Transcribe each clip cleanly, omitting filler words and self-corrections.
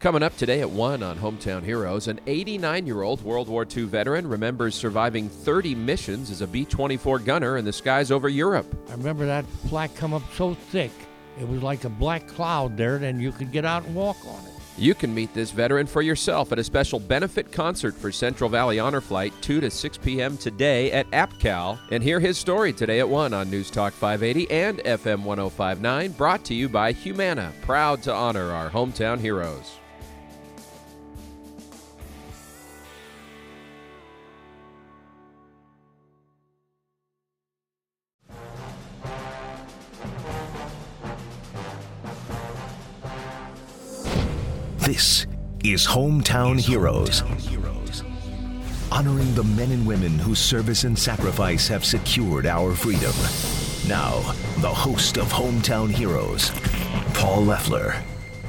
Coming up today at 1 on Hometown Heroes, an 89-year-old World War II veteran remembers surviving 30 missions as a B-24 gunner in the skies over Europe. I remember that plaque come up so thick, it was like a black cloud there, and you could get out and walk on it. You can meet this veteran for yourself at a special benefit concert for Central Valley Honor Flight 2 to 6 p.m. today at APCAL. And hear his story today at 1 on News Talk 580 and FM 105.9, brought to you by Humana, proud to honor our hometown heroes. This is Hometown Heroes, honoring the men and women whose service and sacrifice have secured our freedom. Now, the host of Hometown Heroes, Paul Leffler.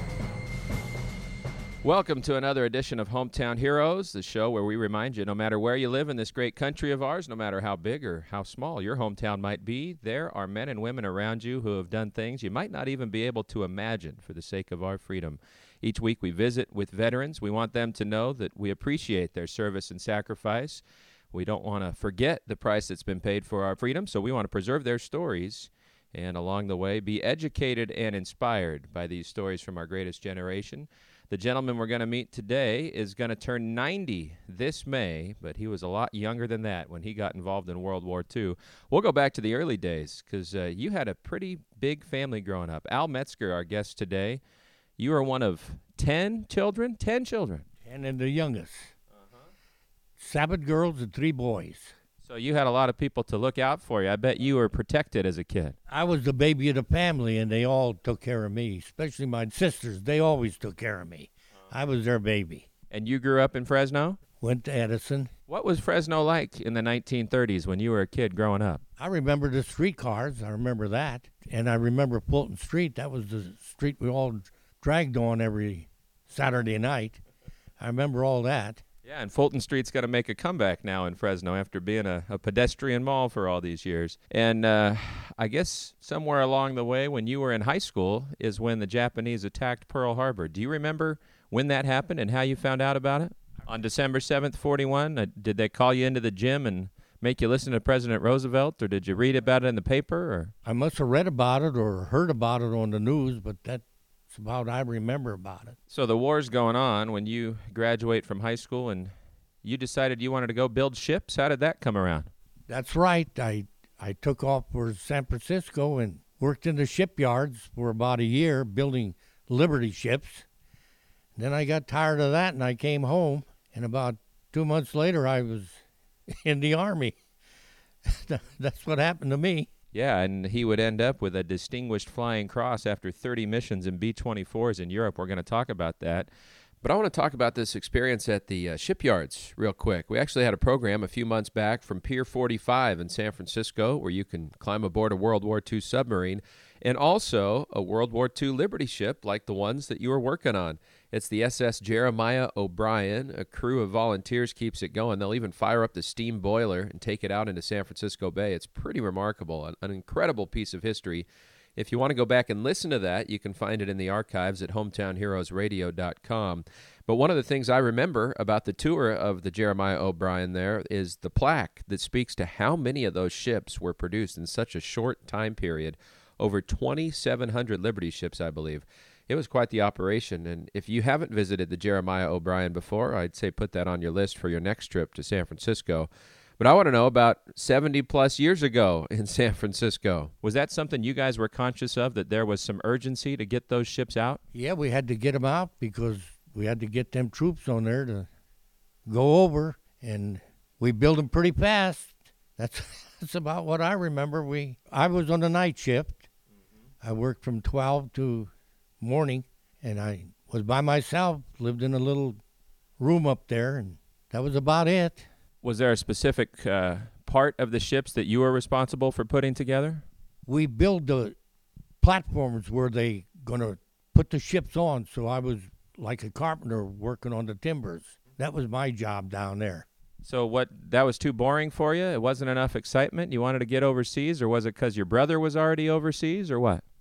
Welcome to another edition of Hometown Heroes, the show where we remind you no matter where you live in this great country of ours, no matter how big or how small your hometown might be, there are men and women around you who have done things you might not even be able to imagine for the sake of our freedom. Each week we visit with veterans. We want them to know that we appreciate their service and sacrifice. We don't want to forget the price that's been paid for our freedom, so we want to preserve their stories and along the way be educated and inspired by these stories from our greatest generation. The gentleman we're going to meet today is going to turn 90 this May, but he was a lot younger than that when he got involved in World War II. We'll go back to the early days because you had a pretty big family growing up. Al Metzger, our guest today. You are one of 10 children? 10 children. And the youngest. 7 girls and 3 boys. So you had a lot of people to look out for you. I bet you were protected as a kid. I was the baby of the family, and they all took care of me, especially my sisters. They always took care of me. I was their baby. And you grew up in Fresno? Went to Edison. What was Fresno like in the 1930s when you were a kid growing up? I remember the streetcars. I remember that. And I remember Fulton Street. That was the street we all dragged on every Saturday night. I remember all that. Yeah, and Fulton Street's got to make a comeback now in Fresno after being a pedestrian mall for all these years. And I guess somewhere along the way when you were in high school is when the Japanese attacked Pearl Harbor. Do you remember when that happened and how you found out about it? On December 7th, 41, did they call you into the gym and make you listen to President Roosevelt, or did you read about it in the paper? Or I must have read about it or heard about it on the news, but that's about I remember about it. So the war's going on when you graduate from high school and you decided you wanted to go build ships. How did that come around? That's right. I took off for San Francisco and worked in the shipyards for about a year building Liberty ships. Then I got tired of that and I came home, and about 2 months later I was in the Army. That's what happened to me. Yeah, and he would end up with a Distinguished Flying Cross after 30 missions in B-24s in Europe. We're going to talk about that. But I want to talk about this experience at the shipyards real quick. We actually had a program a few months back from Pier 45 in San Francisco where you can climb aboard a World War II submarine and also a World War II Liberty ship like the ones that you were working on. It's the SS Jeremiah O'Brien. A crew of volunteers keeps it going. They'll even fire up the steam boiler and take it out into San Francisco Bay. It's pretty remarkable, an incredible piece of history. If you want to go back and listen to that, you can find it in the archives at hometownheroesradio.com. But one of the things I remember about the tour of the Jeremiah O'Brien there is the plaque that speaks to how many of those ships were produced in such a short time period. Over 2,700 Liberty ships, I believe. It was quite the operation, and if you haven't visited the Jeremiah O'Brien before, I'd say put that on your list for your next trip to San Francisco. But I want to know about 70-plus years ago in San Francisco. Was that something you guys were conscious of, that there was some urgency to get those ships out? Yeah, we had to get them out because we had to get them troops on there to go over, and we built them pretty fast. That's about what I remember. I was on the night shift. I worked from 12 to morning, and I was by myself, lived in a little room up there, and that was about it. Was there a specific part of the ships that you were responsible for putting together? We build the platforms where they going to put the ships on, so I was like a carpenter working on the timbers. That was my job down there. So that was too boring for you? It wasn't enough excitement? You wanted to get overseas, or was it because your brother was already overseas, or what?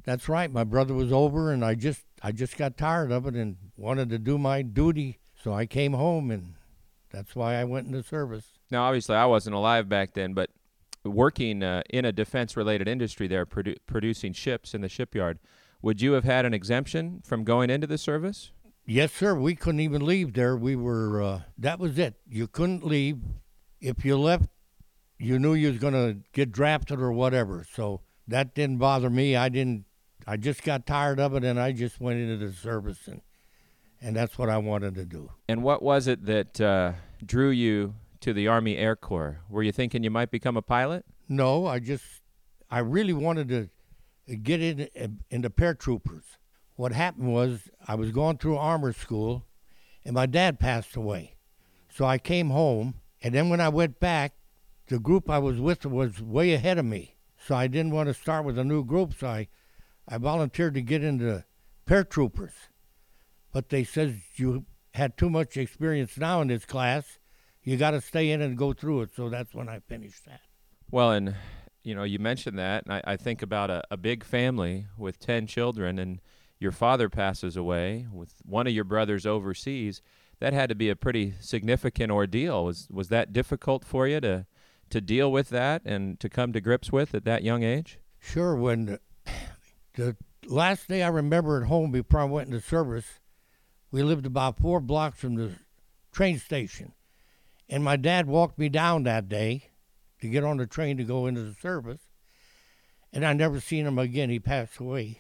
That's right. My brother was over, and I just got tired of it and wanted to do my duty. So I came home, and that's why I went into service. Now, obviously, I wasn't alive back then, but working in a defense-related industry there, producing ships in the shipyard, would you have had an exemption from going into the service? Yes, sir. We couldn't even leave there. We were, that was it. You couldn't leave. If you left, you knew you was going to get drafted or whatever. So that didn't bother me. I just got tired of it, and I just went into the service, and that's what I wanted to do. And what was it that drew you to the Army Air Corps? Were you thinking you might become a pilot? No, I really wanted to get into paratroopers. What happened was I was going through armor school, and my dad passed away. So I came home, and then when I went back, the group I was with was way ahead of me. So I didn't want to start with a new group, so I volunteered to get into paratroopers. But they said, you had too much experience now in this class. You got to stay in and go through it. So that's when I finished that. Well, and you mentioned that, and I think about a big family with 10 children, and your father passes away with one of your brothers overseas. That had to be a pretty significant ordeal. Was that difficult for you to deal with that and to come to grips with at that young age? Sure. When the last day I remember at home before I went into service, we lived about 4 blocks from the train station. And my dad walked me down that day to get on the train to go into the service. And I never seen him again. He passed away.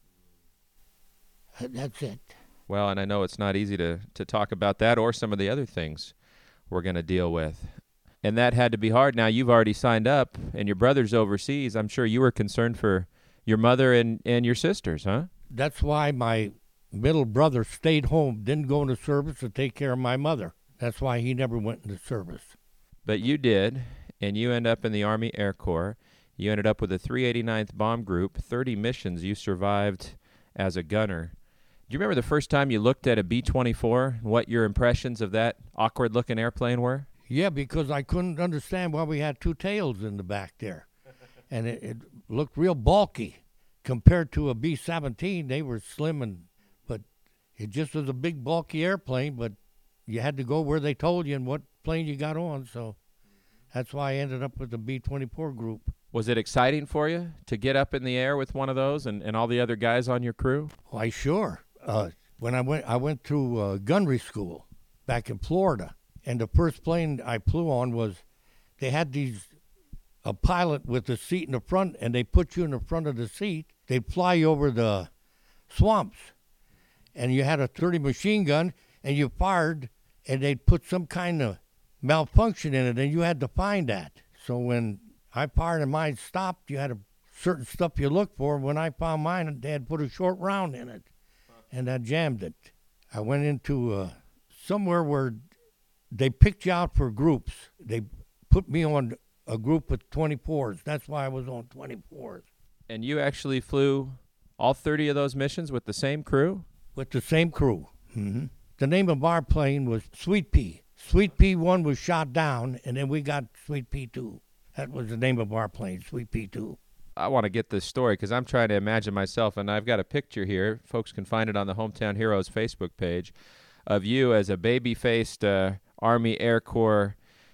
That's it. Well, and I know it's not easy to talk about that or some of the other things we're going to deal with. And that had to be hard. Now, you've already signed up, and your brother's overseas. I'm sure you were concerned for your mother and your sisters, huh? That's why my middle brother stayed home, didn't go into service to take care of my mother. That's why he never went into service. But you did, and you end up in the Army Air Corps. You ended up with the 389th Bomb Group, 30 missions. You survived as a gunner. Do you remember the first time you looked at a B-24 and what your impressions of that awkward-looking airplane were? Yeah, because I couldn't understand why we had 2 tails in the back there. And it looked real bulky compared to a B-17. They were slim, but it just was a big, bulky airplane, but you had to go where they told you and what plane you got on, so that's why I ended up with the B-24 group. Was it exciting for you to get up in the air with one of those and all the other guys on your crew? Why, sure. When I went through gunnery school back in Florida, and the first plane I flew on was, they had a pilot with a seat in the front, and they put you in the front of the seat. They'd fly you over the swamps, and you had a 30 machine gun, and you fired, and they'd put some kind of malfunction in it, and you had to find that. So when I fired and mine stopped, you had a certain stuff you look for. When I found mine, they had put a short round in it, and I jammed it. I went into somewhere where they picked you out for groups. They put me on a group with 24s. That's why I was on 24s. And you actually flew all 30 of those missions with the same crew? With the same crew. Mm-hmm. The name of our plane was Sweet Pea. Sweet Pea 1 was shot down, and then we got Sweet Pea 2. That was the name of our plane, Sweet Pea 2. I want to get this story because I'm trying to imagine myself, and I've got a picture here. Folks can find it on the Hometown Heroes Facebook page of you as a baby-faced Army Air Corps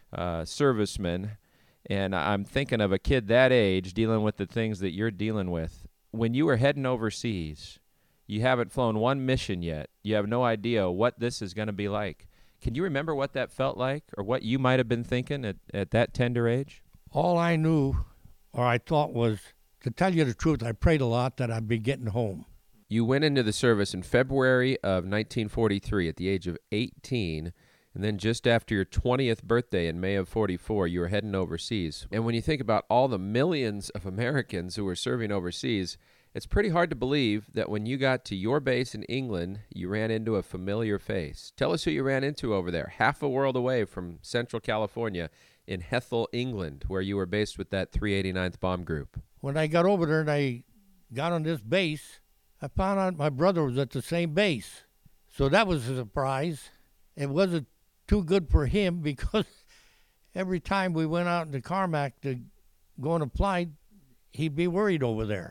serviceman. And I'm thinking of a kid that age dealing with the things that you're dealing with. When you were heading overseas, you haven't flown one mission yet. You have no idea what this is going to be like. Can you remember what that felt like or what you might have been thinking at that tender age? All I knew or I thought was, to tell you the truth, I prayed a lot that I'd be getting home. You went into the service in February of 1943 at the age of 18, and then just after your 20th birthday in May of 44, you were heading overseas. And when you think about all the millions of Americans who were serving overseas, it's pretty hard to believe that when you got to your base in England, you ran into a familiar face. Tell us who you ran into over there, half a world away from Central California in Hethel, England, where you were based with that 389th Bomb Group. When I got over there and I got on this base, I found out my brother was at the same base. So that was a surprise. It wasn't too good for him because every time we went out into Carmack to go on a flight, he'd be worried over there.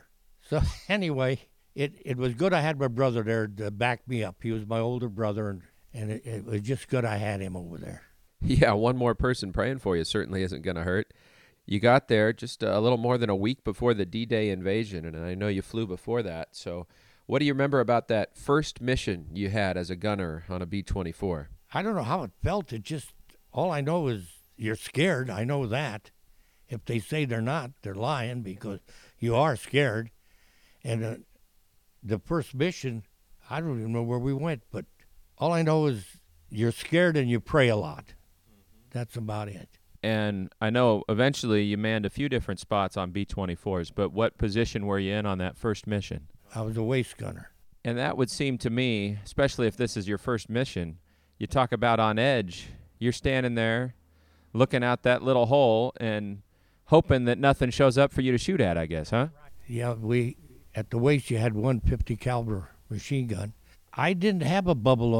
So anyway, it was good I had my brother there to back me up. He was my older brother, and it was just good I had him over there. Yeah, one more person praying for you certainly isn't going to hurt. You got there just a little more than a week before the D-Day invasion, and I know you flew before that. So what do you remember about that first mission you had as a gunner on a B-24? I don't know how it felt. All I know is you're scared. I know that. If they say they're not, they're lying, because you are scared. And the first mission, I don't even know where we went, but all I know is you're scared and you pray a lot. That's about it. And I know eventually you manned a few different spots on B-24s, but what position were you in on that first mission? I was a waist gunner. And that would seem to me, especially if this is your first mission, you talk about on edge. You're standing there looking out that little hole and hoping that nothing shows up for you to shoot at, I guess, huh? Yeah, at the waist you had 150 caliber machine gun. We didn't have a bubble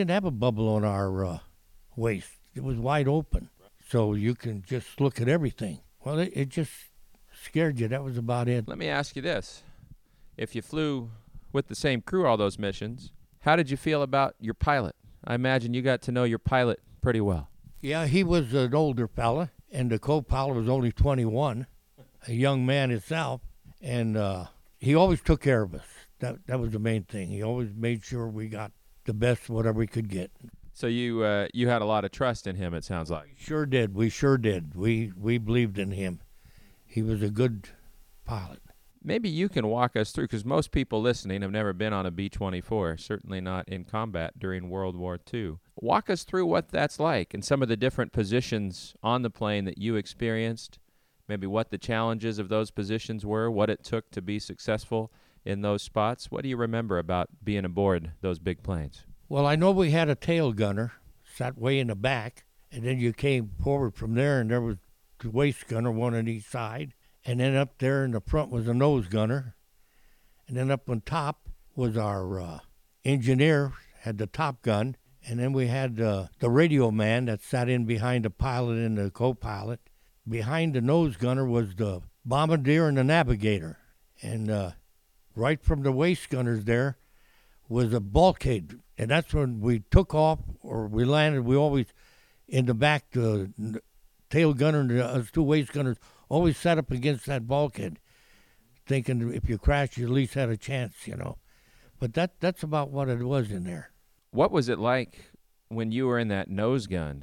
on our waist. It was wide open, so you can just look at everything. Well, it just scared you. That was about it. Let me ask you this. If you flew with the same crew all those missions, how did you feel about your pilot? I imagine you got to know your pilot pretty well. Yeah, he was an older fella, and the co-pilot was only 21, a young man himself, and he always took care of us. That was the main thing. He always made sure we got the best whatever we could get. So you had a lot of trust in him, it sounds like. We sure did. We believed in him. He was a good pilot. Maybe you can walk us through, because most people listening have never been on a B-24, certainly not in combat during World War II. Walk us through what that's like and some of the different positions on the plane that you experienced, maybe what the challenges of those positions were, what it took to be successful in those spots. What do you remember about being aboard those big planes? Well, I know we had a tail gunner, sat way in the back, and then you came forward from there, and there was the waist gunner, one on each side, and then up there in the front was a nose gunner, and then up on top was our engineer, had the top gun, and then we had the radio man that sat in behind the pilot and the co-pilot. Behind the nose gunner was the bombardier and the navigator, and right from the waist gunners there was a bulkhead. And that's when we took off or we landed. We always, in the back, the tail gunner and us two waist gunners always sat up against that bulkhead, thinking if you crashed, you at least had a chance, But that's about what it was in there. What was it like when you were in that nose gun?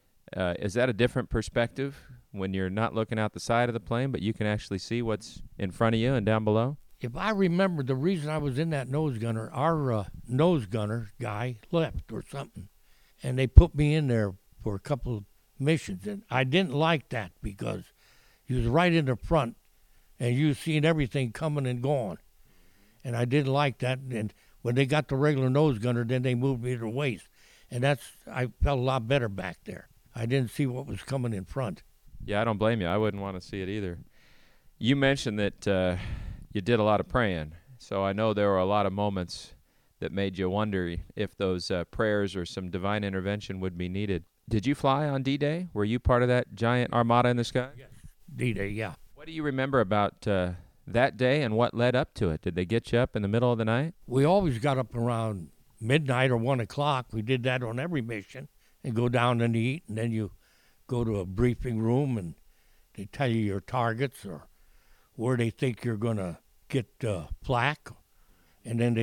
Is that a different perspective when you're not looking out the side of the plane, but you can actually see what's in front of you and down below? If I remember, the reason I was in that nose gunner, our nose gunner guy left or something, and they put me in there for a couple of missions. And I didn't like that because he was right in the front, and you seen everything coming and going. And I didn't like that. And when they got the regular nose gunner, then they moved me to the waist. And I felt a lot better back there. I didn't see what was coming in front. Yeah, I don't blame you. I wouldn't want to see it either. You mentioned that you did a lot of praying, so I know there were a lot of moments that made you wonder if those prayers or some divine intervention would be needed. Did you fly on D-Day? Were you part of that giant armada in the sky? Yes, D-Day, yeah. What do you remember about that day and what led up to it? Did they get you up in the middle of the night? We always got up around midnight or 1 o'clock. We did that on every mission, and go down and eat, and then you go to a briefing room, and they tell you your targets or where they think you're going to get flak, and then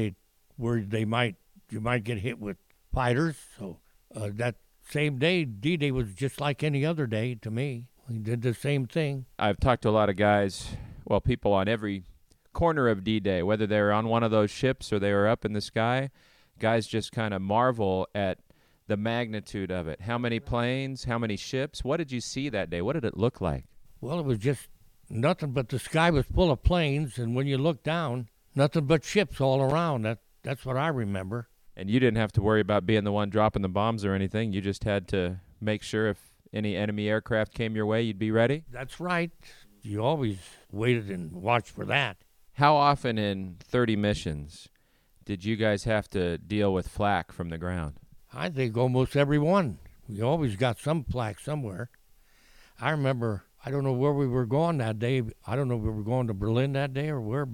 you might get hit with fighters. So that same day, D-Day was just like any other day to me. We did the same thing. I've talked to a lot of guys, people on every corner of D-Day, whether they're on one of those ships or they were up in the sky. Guys just kind of marvel at the magnitude of it. How many planes, how many ships? What did you see that day? What did it look like? Well, it was just nothing but the sky was full of planes, and when you look down, nothing but ships all around. That's what I remember. And you didn't have to worry about being the one dropping the bombs or anything. You just had to make sure if any enemy aircraft came your way, you'd be ready? That's right. You always waited and watched for that. How often in 30 missions did you guys have to deal with flak from the ground? I think almost every one. We always got some flak somewhere. I remember, I don't know where we were going that day. I don't know if we were going to Berlin that day or where, but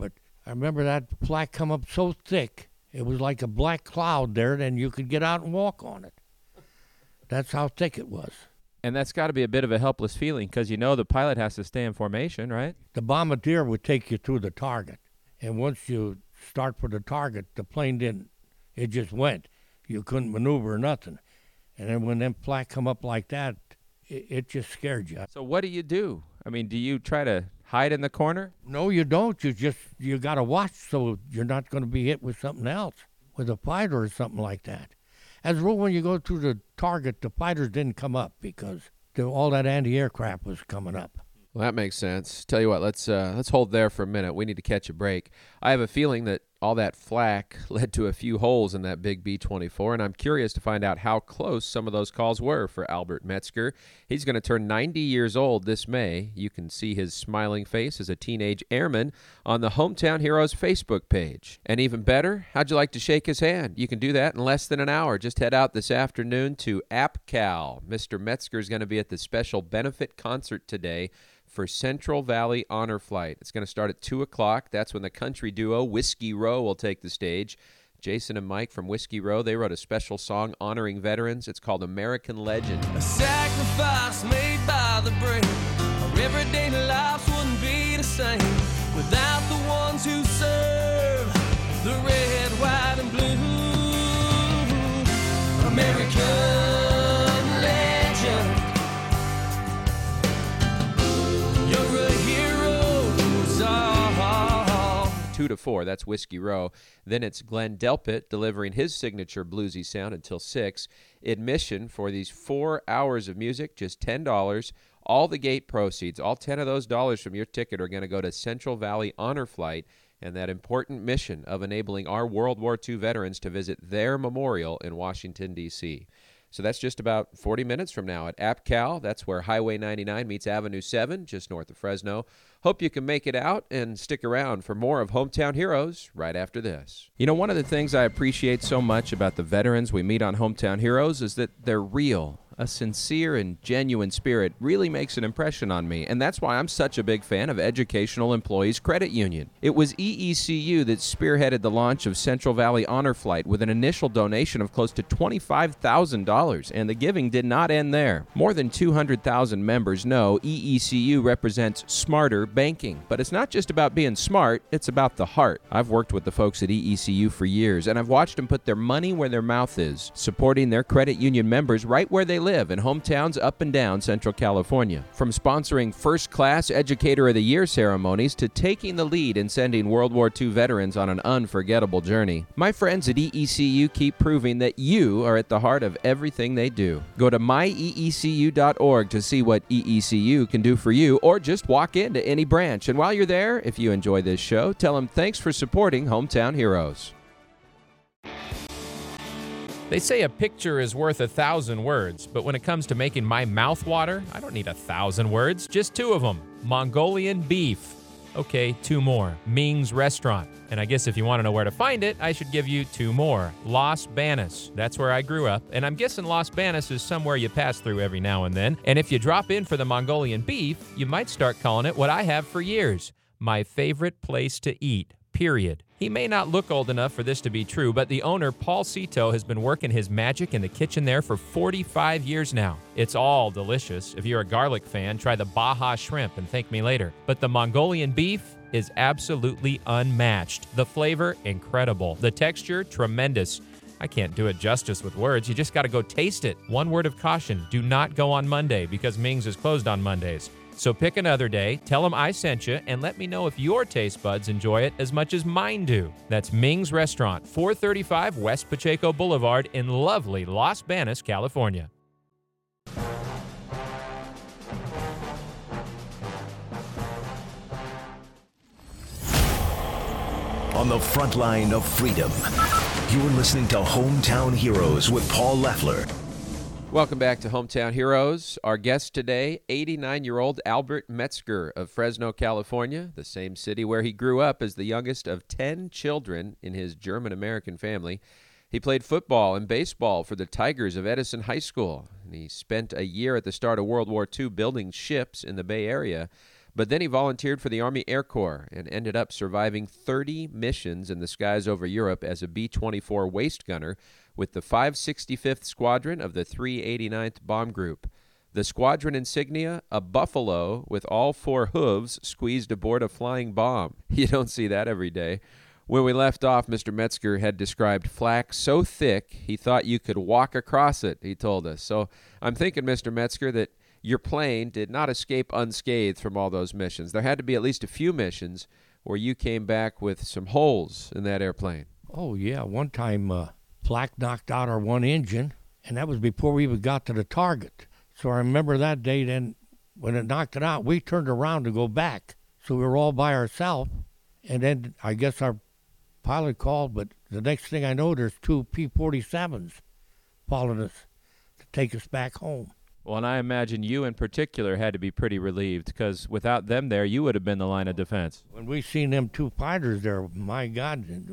I remember that flak come up so thick, it was like a black cloud there, and you could get out and walk on it. That's how thick it was. And that's got to be a bit of a helpless feeling because you know the pilot has to stay in formation, right? The bombardier would take you to the target, and once you start for the target, the plane didn't. It just went. You couldn't maneuver or nothing. And then when them flak come up like that, it just scared you. So what do? I mean, do you try to hide in the corner? No, you don't. You got to watch so you're not going to be hit with something else, with a fighter or something like that. As a rule, when you go to the target, the fighters didn't come up because all that anti-aircraft was coming up. Well, that makes sense. Tell you what, let's hold there for a minute. We need to catch a break. I have a feeling that all that flak led to a few holes in that big B-24, and I'm curious to find out how close some of those calls were for Albert Metzger. He's going to turn 90 years old this May. You can see his smiling face as a teenage airman on the Hometown Heroes Facebook page. And even better, how'd you like to shake his hand? You can do that in less than an hour. Just head out this afternoon to AppCal. Mr. Metzger is going to be at the special benefit concert today for Central Valley Honor Flight. It's going to start at 2 o'clock. That's when the country duo Whiskey Row will take the stage. Jason and Mike from Whiskey Row, they wrote a special song honoring veterans. It's called American Legend. A sacrifice made by the brave. Our everyday lives wouldn't be the same without the ones who serve the red, white, and blue. American legend. You're a hero to us all. 2 to 4, that's Whiskey Row. Then it's Glenn Delpit delivering his signature bluesy sound until 6. Admission for these 4 hours of music, just $10. All the gate proceeds, all 10 of those dollars from your ticket are going to go to Central Valley Honor Flight and that important mission of enabling our World War II veterans to visit their memorial in Washington, D.C. So that's just about 40 minutes from now at AppCal. That's where Highway 99 meets Avenue 7, just north of Fresno. Hope you can make it out and stick around for more of Hometown Heroes right after this. You know, one of the things I appreciate so much about the veterans we meet on Hometown Heroes is that they're real. A sincere and genuine spirit really makes an impression on me, and that's why I'm such a big fan of Educational Employees Credit Union. It was EECU that spearheaded the launch of Central Valley Honor Flight with an initial donation of close to $25,000, and the giving did not end there. More than 200,000 members know EECU represents smarter banking, but it's not just about being smart, it's about the heart. I've worked with the folks at EECU for years, and I've watched them put their money where their mouth is, supporting their credit union members right where they live in hometowns up and down Central California. From sponsoring first-class Educator of the Year ceremonies to taking the lead in sending World War II veterans on an unforgettable journey, my friends at EECU keep proving that you are at the heart of everything they do. Go to myeecu.org to see what EECU can do for you, or just walk into any branch. And while you're there, if you enjoy this show, tell them thanks for supporting Hometown Heroes. They say a picture is worth 1,000 words, but when it comes to making my mouth water, I don't need 1,000 words, just 2 of them. Mongolian beef. Okay, 2 more. Ming's Restaurant. And I guess if you want to know where to find it, I should give you 2 more. Los Banos. That's where I grew up, and I'm guessing Los Banos is somewhere you pass through every now and then. And if you drop in for the Mongolian beef, you might start calling it what I have for years. My favorite place to eat. Period. He may not look old enough for this to be true, but the owner, Paul Cito, has been working his magic in the kitchen there for 45 years now. It's all delicious. If you're a garlic fan, try the Baja shrimp and thank me later. But the Mongolian beef is absolutely unmatched. The flavor, incredible. The texture, tremendous. I can't do it justice with words. You just got to go taste it. One word of caution, do not go on Monday because Ming's is closed on Mondays. So pick another day, tell them I sent you, and let me know if your taste buds enjoy it as much as mine do. That's Ming's Restaurant, 435 West Pacheco Boulevard in lovely Los Banos, California. On the front line of freedom, you're listening to Hometown Heroes with Paul Leffler. Welcome back to Hometown Heroes. Our guest today, 89-year-old Albert Metzger of Fresno, California, the same city where he grew up as the youngest of 10 children in his German-American family. He played football and baseball for the Tigers of Edison High School, and he spent a year at the start of World War II building ships in the Bay Area. But then he volunteered for the Army Air Corps and ended up surviving 30 missions in the skies over Europe as a B-24 waist gunner with the 565th Squadron of the 389th Bomb Group. The squadron insignia, a buffalo with all 4 hooves squeezed aboard a flying bomb. You don't see that every day. When we left off, Mr. Metzger had described flak so thick he thought you could walk across it, he told us. So I'm thinking, Mr. Metzger, that your plane did not escape unscathed from all those missions. There had to be at least a few missions where you came back with some holes in that airplane. Oh, yeah. One time, flak knocked out our one engine, and that was before we even got to the target. So I remember that day. Then when it knocked it out, we turned around to go back. So we were all by ourselves. And then I guess our pilot called, but the next thing I know, there's 2 P-47s following us to take us back home. Well, and I imagine you in particular had to be pretty relieved, because without them there, you would have been the line of defense. When we seen them 2 fighters there, my God, it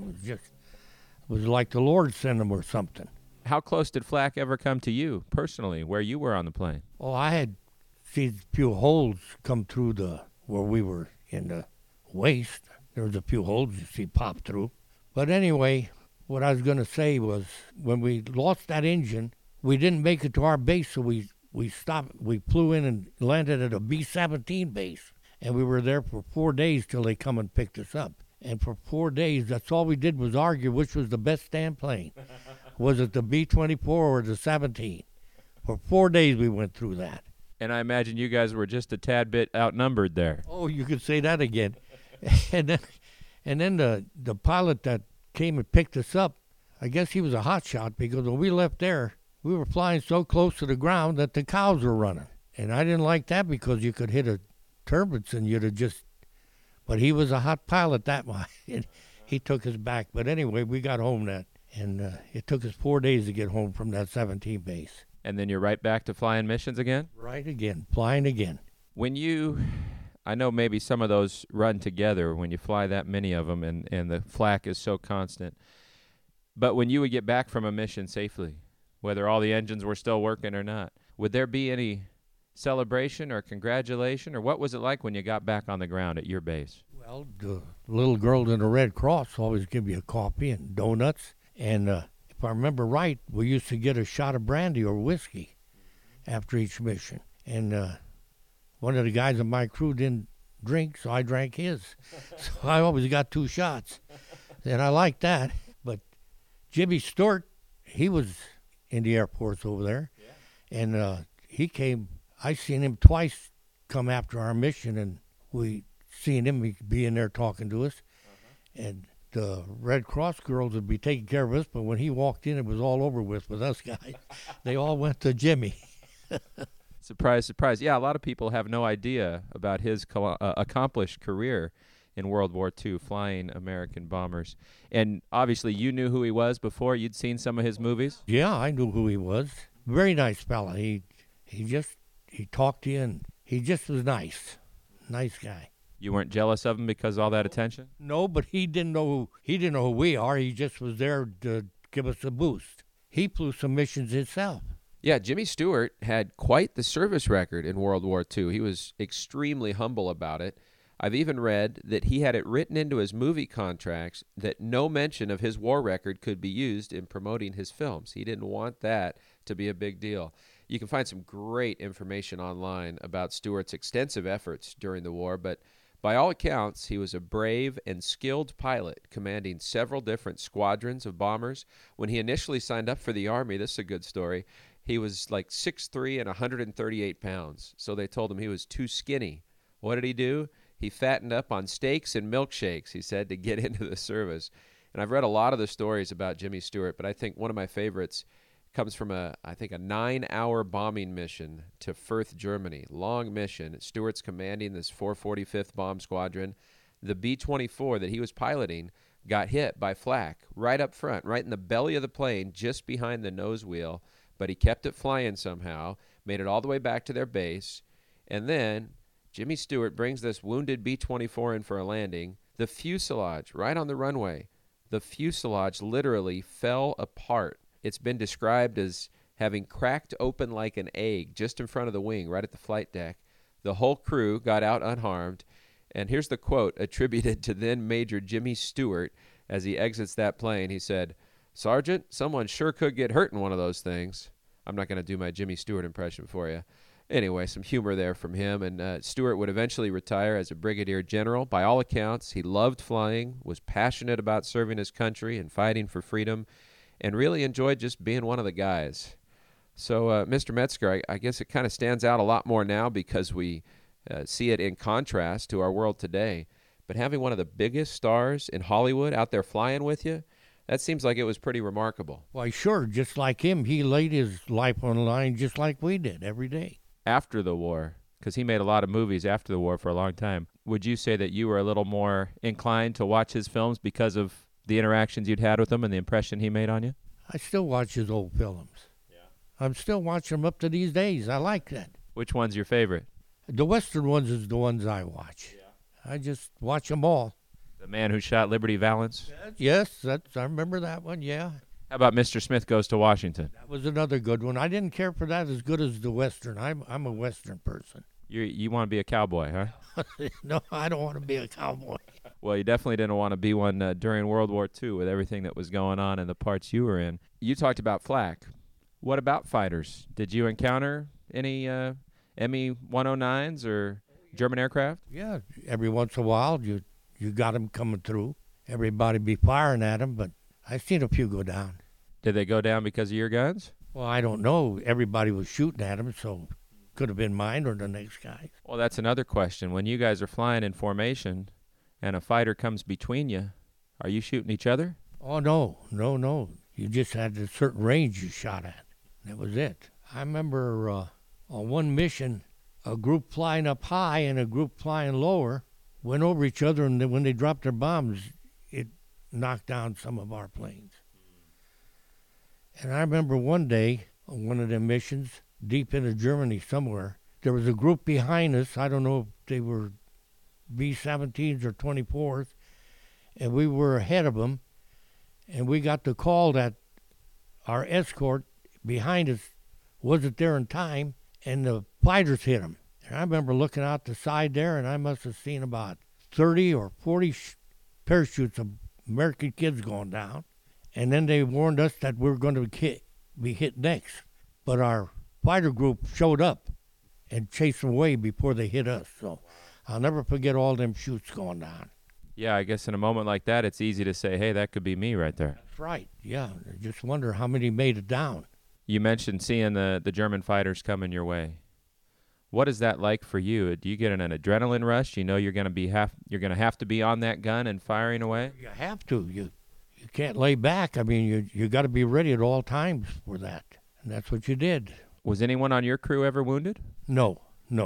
was like the Lord sent them or something. How close did flak ever come to you, personally, where you were on the plane? Oh, I had seen a few holes come through where we were in the waist. There was a few holes you see pop through. But anyway, what I was going to say was when we lost that engine, we didn't make it to our base, so we stopped. We flew in and landed at a B-17 base, and we were there for 4 days till they come and picked us up. And for 4 days, that's all we did was argue which was the best stand plane. Was it the B-24 or the 17? For 4 days we went through that. And I imagine you guys were just a tad bit outnumbered there. Oh, you could say that again. And then the pilot that came and picked us up, I guess he was a hot shot, because when we left there, we were flying so close to the ground that the cows were running. And I didn't like that, because you could hit a turbines and you'd have just... But he was a hot pilot that way. And he took us back. But anyway, we got home that. And it took us 4 days to get home from that 17 base. And then you're right back to flying missions again? Right again, flying again. When you... I know maybe some of those run together when you fly that many of them and the flak is so constant. But when you would get back from a mission safely, whether all the engines were still working or not, would there be any celebration or congratulation, or what was it like when you got back on the ground at your base? Well, the little girl in the Red Cross always give you a coffee and donuts. And if I remember right, we used to get a shot of brandy or whiskey after each mission. And one of the guys in my crew didn't drink, so I drank his. So I always got 2 shots. And I liked that. But Jimmy Stewart, he was in the Air Force over there. Yeah. And he came, I seen him twice come after our mission, and we seen him being there talking to us. And the Red Cross girls would be taking care of us, but when he walked in, it was all over with us guys. They all went to Jimmy. Surprise, surprise. Yeah, a lot of people have no idea about his accomplished career in World War II, flying American bombers. And obviously you knew who he was before. You'd seen some of his movies? Yeah, I knew who he was. Very nice fella. He talked to you, and he just was nice. Nice guy. You weren't jealous of him because of all that attention? No, but he didn't know who we are. He just was there to give us a boost. He flew some missions himself. Yeah, Jimmy Stewart had quite the service record in World War II. He was extremely humble about it. I've even read that he had it written into his movie contracts that no mention of his war record could be used in promoting his films. He didn't want that to be a big deal. You can find some great information online about Stewart's extensive efforts during the war, but by all accounts, he was a brave and skilled pilot, commanding several different squadrons of bombers. When he initially signed up for the Army, this is a good story, he was like 6'3" and 138 pounds, so they told him he was too skinny. What did he do? He fattened up on steaks and milkshakes, he said, to get into the service. And I've read a lot of the stories about Jimmy Stewart, but I think one of my favorites comes from a 9-hour bombing mission to Fürth, Germany. Long mission. Stewart's commanding this 445th Bomb Squadron. The B-24 that he was piloting got hit by flak right up front, right in the belly of the plane, just behind the nose wheel. But he kept it flying somehow, made it all the way back to their base, and then Jimmy Stewart brings this wounded B-24 in for a landing. The fuselage, right on the runway, the fuselage literally fell apart. It's been described as having cracked open like an egg just in front of the wing, right at the flight deck. The whole crew got out unharmed. And here's the quote attributed to then Major Jimmy Stewart as he exits that plane. He said, "Sergeant, someone sure could get hurt in one of those things." I'm not going to do my Jimmy Stewart impression for you. Anyway, some humor there from him. And Stewart would eventually retire as a brigadier general. By all accounts, he loved flying, was passionate about serving his country and fighting for freedom, and really enjoyed just being one of the guys. So, Mr. Metzger, I guess it kind of stands out a lot more now because we see it in contrast to our world today. But having one of the biggest stars in Hollywood out there flying with you, that seems like it was pretty remarkable. Why, sure, just like him, he laid his life on the line just like we did every day. After the war, because he made a lot of movies after the war for a long time, would you say that you were a little more inclined to watch his films because of the interactions you'd had with him and the impression he made on you? I still watch his old films. Yeah. I'm still watching them up to these days. I like that. Which one's your favorite? The Western ones is the ones I watch. Yeah. I just watch them all. The Man Who Shot Liberty Valance? Yes, I remember that one, yeah. How about Mr. Smith Goes to Washington? That was another good one. I didn't care for that as good as the Western. I'm a Western person. You want to be a cowboy, huh? No, I don't want to be a cowboy. Well, you definitely didn't want to be one during World War II with everything that was going on and the parts you were in. You talked about flak. What about fighters? Did you encounter any Me-109s or German aircraft? Yeah, every once in a while you got them coming through. Everybody be firing at them, but I've seen a few go down. Did they go down because of your guns? Well, I don't know. Everybody was shooting at them, so could have been mine or the next guy. Well, that's another question. When you guys are flying in formation and a fighter comes between you, are you shooting each other? Oh, no. You just had a certain range you shot at. That was it. I remember on one mission, a group flying up high and a group flying lower went over each other, and then when they dropped their bombs, it knocked down some of our planes. And I remember one day on one of them missions, deep into Germany somewhere, there was a group behind us. I don't know if they were B-17s or 24s, and we were ahead of them, and we got the call that our escort behind us wasn't there in time, and the fighters hit them. And I remember looking out the side there, and I must have seen about 30 or 40 parachutes of American kids going down. And then they warned us that we were going to be hit next. But our fighter group showed up and chased them away before they hit us. So I'll never forget all them shoots going down. Yeah, I guess in a moment like that, it's easy to say, hey, that could be me right there. That's right, yeah. I just wonder how many made it down. You mentioned seeing the German fighters coming your way. What is that like for you? Do you get an adrenaline rush? You know you're going to have to be on that gun and firing away? You have to. You can't lay back. I mean, you got to be ready at all times for that. And that's what you did. Was anyone on your crew ever wounded? No,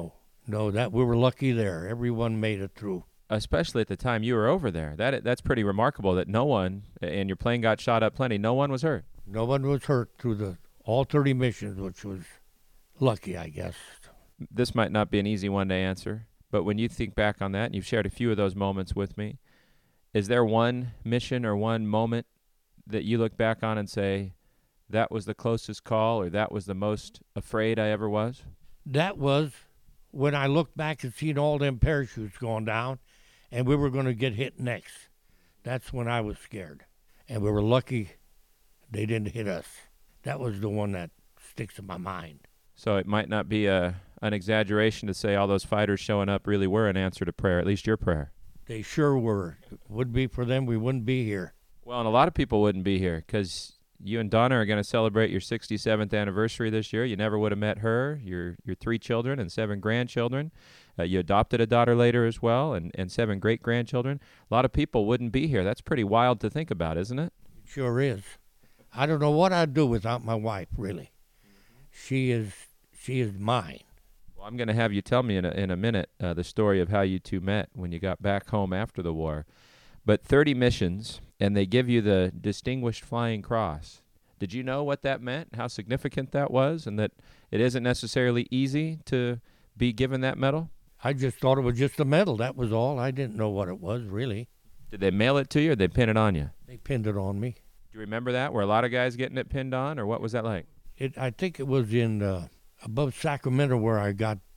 that we were lucky there. Everyone made it through. Especially at the time you were over there. That's pretty remarkable that no one, and your plane got shot up plenty, no one was hurt. No one was hurt through all 30 missions, which was lucky, I guess. This might not be an easy one to answer, but when you think back on that, and you've shared a few of those moments with me, is there one mission or one moment that you look back on and say, that was the closest call, or that was the most afraid I ever was? That was when I looked back and seen all them parachutes going down, and we were going to get hit next. That's when I was scared. And we were lucky they didn't hit us. That was the one that sticks in my mind. So it might not be an exaggeration to say all those fighters showing up really were an answer to prayer, at least your prayer. They sure were. If it would be for them, we wouldn't be here. Well, and a lot of people wouldn't be here because you and Donna are going to celebrate your 67th anniversary this year. You never would have met her, your 3 children and 7 grandchildren. You adopted a daughter later as well, and 7 great-grandchildren. A lot of people wouldn't be here. That's pretty wild to think about, isn't it? It sure is. I don't know what I'd do without my wife, really. She is mine. Well, I'm going to have you tell me in a minute the story of how you two met when you got back home after the war. But 30 missions, and they give you the Distinguished Flying Cross. Did you know what that meant, how significant that was, and that it isn't necessarily easy to be given that medal? I just thought it was just a medal, that was all. I didn't know what it was, really. Did they mail it to you, or did they pin it on you? They pinned it on me. Do you remember that? Were a lot of guys getting it pinned on, or what was that like? I think it was in above Sacramento where I got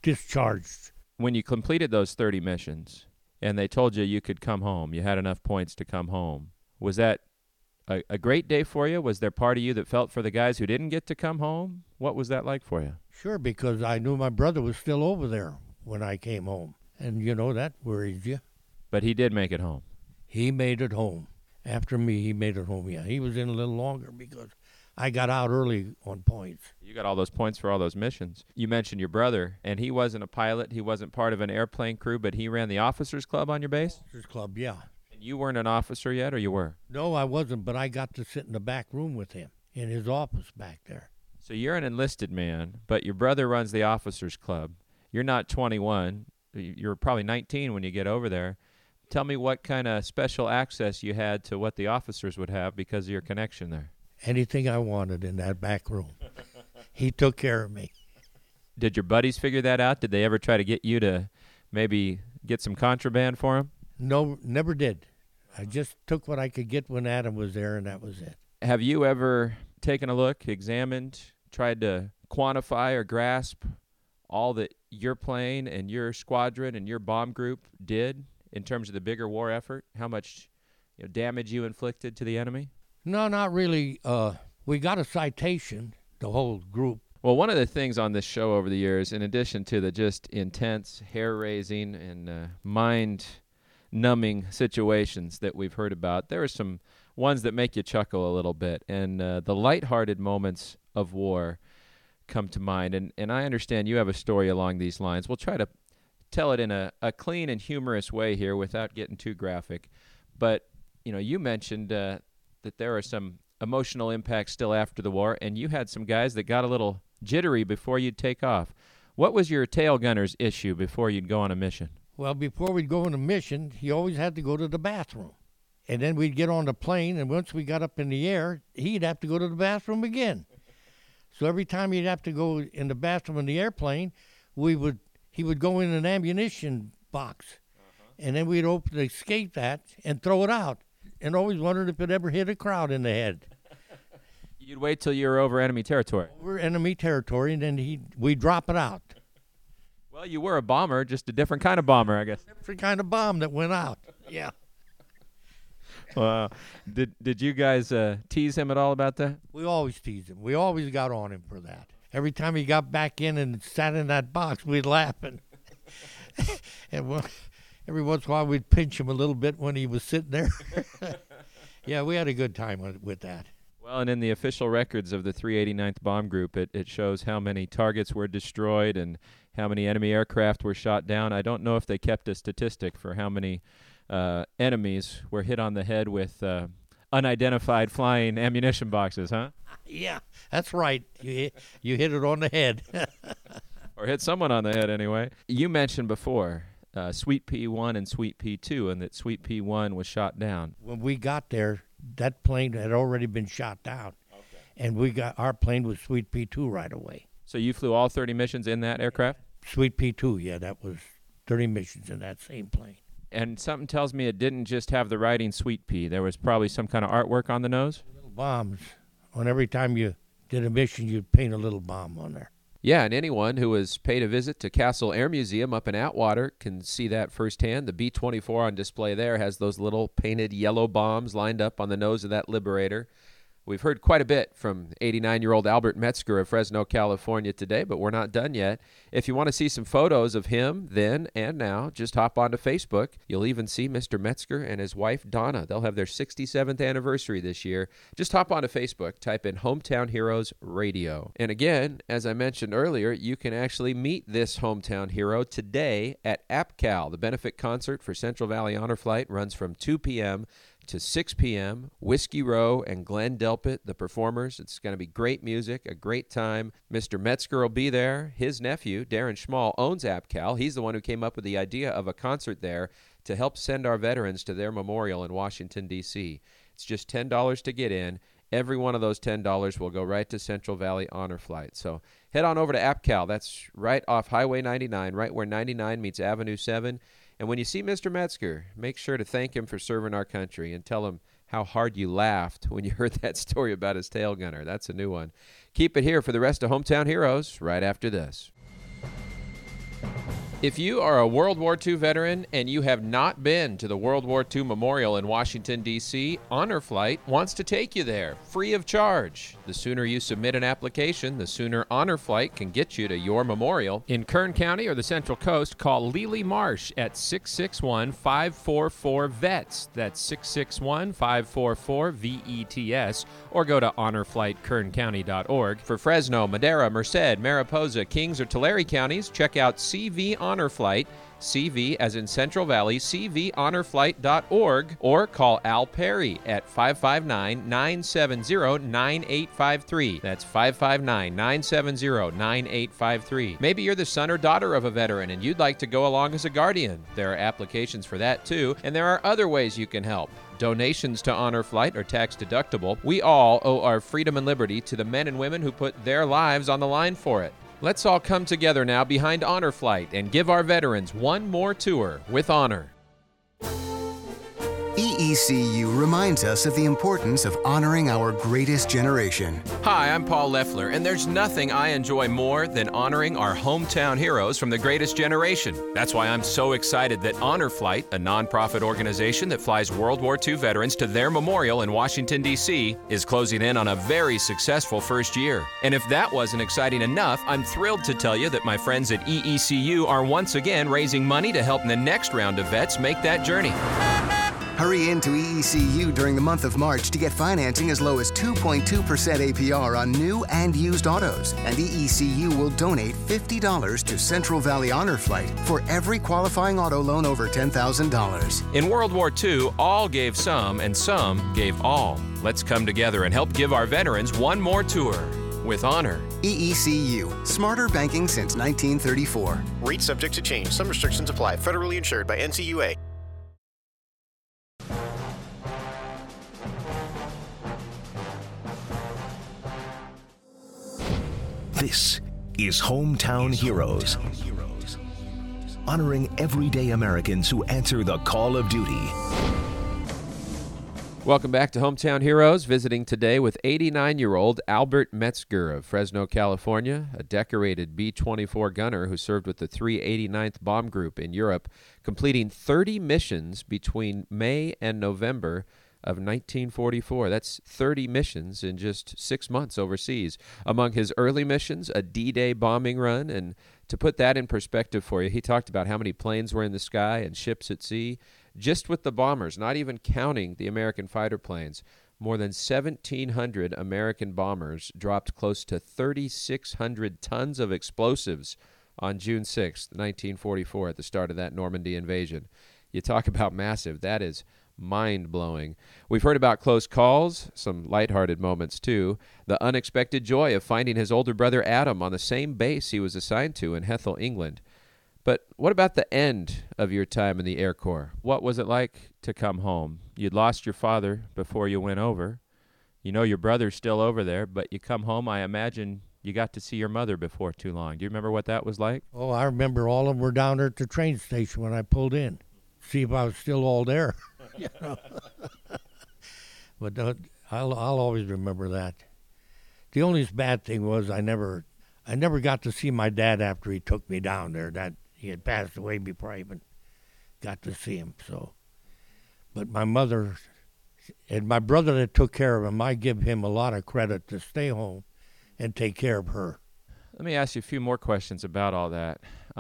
discharged. When you completed those 30 missions and they told you could come home, you had enough points to come home, was that a great day for you? Was there part of you that felt for the guys who didn't get to come home? What was that like for you? Sure, because I knew my brother was still over there when I came home. And, that worries you. But he did make it home. He made it home. After me, he made it home, yeah. He was in a little longer because I got out early on points. You got all those points for all those missions. You mentioned your brother, and he wasn't a pilot. He wasn't part of an airplane crew, but he ran the officers' club on your base? Officers Club, yeah. And you weren't an officer yet, or you were? No, I wasn't, but I got to sit in the back room with him in his office back there. So you're an enlisted man, but your brother runs the officers' club. You're not 21. You're probably 19 when you get over there. Tell me what kind of special access you had to what the officers would have because of your connection there. Anything I wanted in that back room. He took care of me. Did your buddies figure that out? Did they ever try to get you to maybe get some contraband for them? No, never did. I just took what I could get when Adam was there, and that was it. Have you ever taken a look, examined, tried to quantify or grasp all that your plane and your squadron and your bomb group did in terms of the bigger war effort? How much damage you inflicted to the enemy? No, not really. We got a citation, the whole group. Well, one of the things on this show over the years, in addition to the just intense, hair-raising, and mind-numbing situations that we've heard about, there are some ones that make you chuckle a little bit. And the lighthearted moments of war come to mind. And I understand you have a story along these lines. We'll try to tell it in a clean and humorous way here without getting too graphic. But, you mentioned that there are some emotional impacts still after the war, and you had some guys that got a little jittery before you'd take off. What was your tail gunner's issue before you'd go on a mission? Well, before we'd go on a mission, he always had to go to the bathroom. And then we'd get on the plane, and once we got up in the air, he'd have to go to the bathroom again. So every time he'd have to go in the bathroom in the airplane, he would go in an ammunition box. And then we'd open the escape hatch and throw it out. And always wondered if it ever hit a crowd in the head. You'd wait till you were over enemy territory. Over enemy territory, and then we'd drop it out. Well, you were a bomber, just a different kind of bomber, I guess. Different kind of bomb that went out. Yeah. Wow. Did you guys tease him at all about that? We always teased him. We always got on him for that. Every time he got back in and sat in that box, we'd laugh. And every once in a while, we'd pinch him a little bit when he was sitting there. Yeah, we had a good time with that. Well, and in the official records of the 389th Bomb Group, it shows how many targets were destroyed and how many enemy aircraft were shot down. I don't know if they kept a statistic for how many enemies were hit on the head with unidentified flying ammunition boxes, huh? Yeah, that's right. You hit it on the head. Or hit someone on the head, anyway. You mentioned before Sweet P1 and Sweet P2, and that Sweet P1 was shot down. When we got there, that plane had already been shot down. Okay. And our plane was Sweet P2 right away. So you flew all 30 missions in that aircraft? Sweet P2, yeah, that was 30 missions in that same plane. And something tells me it didn't just have the writing Sweet P. There was probably some kind of artwork on the nose? Little bombs. On every time you did a mission, you'd paint a little bomb on there. Yeah, and anyone who has paid a visit to Castle Air Museum up in Atwater can see that firsthand. The B-24 on display there has those little painted yellow bombs lined up on the nose of that Liberator. We've heard quite a bit from 89-year-old Albert Metzger of Fresno, California today, but we're not done yet. If you want to see some photos of him then and now, just hop onto Facebook. You'll even see Mr. Metzger and his wife, Donna. They'll have their 67th anniversary this year. Just hop onto Facebook, type in Hometown Heroes Radio. And again, as I mentioned earlier, you can actually meet this hometown hero today at APCAL. The benefit concert for Central Valley Honor Flight runs from 2 p.m. to 6 p.m., Whiskey Row and Glenn Delpit, the performers. It's going to be great music, a great time. Mr. Metzger will be there. His nephew, Darren Schmall, owns APCAL. He's the one who came up with the idea of a concert there to help send our veterans to their memorial in Washington, D.C. It's just $10 to get in. Every one of those $10 will go right to Central Valley Honor Flight. So head on over to APCAL. That's right off Highway 99, right where 99 meets Avenue 7. And when you see Mr. Metzger, make sure to thank him for serving our country and tell him how hard you laughed when you heard that story about his tail gunner. That's a new one. Keep it here for the rest of Hometown Heroes right after this. If you are a World War II veteran and you have not been to the World War II Memorial in Washington, D.C., Honor Flight wants to take you there, free of charge. The sooner you submit an application, the sooner Honor Flight can get you to your memorial. In Kern County or the Central Coast, call Lely Marsh at 661-544-VETS. That's 661-544-VETS. Or go to honorflightKernCounty.org. For Fresno, Madera, Merced, Mariposa, Kings, or Tulare counties, check out CV Honor Flight, CV as in Central Valley, cvhonorflight.org, or call Al Perry at 559-970-9853. That's 559-970-9853. Maybe you're the son or daughter of a veteran and you'd like to go along as a guardian. There are applications for that too, and there are other ways you can help. Donations to Honor Flight are tax deductible. We all owe our freedom and liberty to the men and women who put their lives on the line for it. Let's all come together now behind Honor Flight and give our veterans one more tour with honor. EECU reminds us of the importance of honoring our greatest generation. Hi, I'm Paul Leffler, and there's nothing I enjoy more than honoring our hometown heroes from the greatest generation. That's why I'm so excited that Honor Flight, a nonprofit organization that flies World War II veterans to their memorial in Washington, D.C., is closing in on a very successful first year. And if that wasn't exciting enough, I'm thrilled to tell you that my friends at EECU are once again raising money to help the next round of vets make that journey. Hurry into EECU during the month of March to get financing as low as 2.2% APR on new and used autos. And EECU will donate $50 to Central Valley Honor Flight for every qualifying auto loan over $10,000. In World War II, all gave some and some gave all. Let's come together and help give our veterans one more tour with honor. EECU, smarter banking since 1934. Rates subject to change. Some restrictions apply. Federally insured by NCUA. This is Hometown Heroes, honoring everyday Americans who answer the call of duty. Welcome back to Hometown Heroes, visiting today with 89-year-old Albert Metzger of Fresno, California, a decorated B-24 gunner who served with the 389th Bomb Group in Europe, completing 30 missions between May and November of 1944. That's 30 missions in just 6 months overseas. Among his early missions, a D-Day bombing run, and to put that in perspective for you, he talked about how many planes were in the sky and ships at sea. Just with the bombers, not even counting the American fighter planes, more than 1,700 American bombers dropped close to 3,600 tons of explosives on June 6, 1944, at the start of that Normandy invasion. You talk about massive. That is mind-blowing. We've heard about close calls, some lighthearted moments too, the unexpected joy of finding his older brother Adam on the same base he was assigned to in Hethel, England. But what about the end of your time in the Air Corps? What was it like to come home? You'd lost your father before you went over. You know your brother's still over there, but you come home, I imagine you got to see your mother before too long. Do you remember what that was like? Oh, I remember all of them were down there at the train station when I pulled in. See if I was still all there. You know. But I'll always remember that. The only bad thing was I never got to see my dad after he took me down there. That he had passed away before I even got to see him. So, but my mother and my brother that took care of him, I give him a lot of credit to stay home and take care of her. Let me ask you a few more questions about all that.